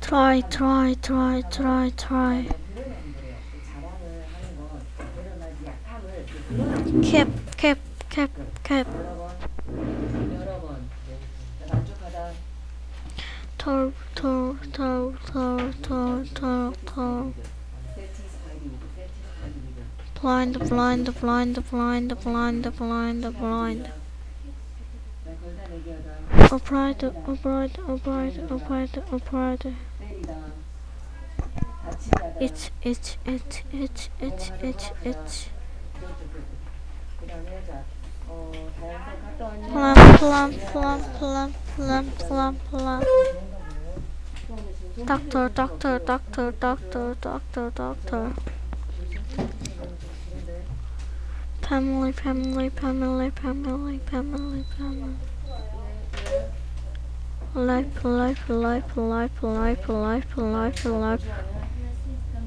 try, try, try, try, try. Keep, keep, keep, keep. Tor, tor, tor, tor, tor, tor, tor. Blind, blind, blind, blind, blind, blind, blind. Upright, upright, upright, upright, upright. Itch, itch, itch, itch, itch, itch, itch. Plump, plump, plump, plump, plump, plump, plump. Doctor, doctor, doctor, doctor, doctor, doctor. Family, family, family, family, family, family. Life, life, life, life, life, life, life, life.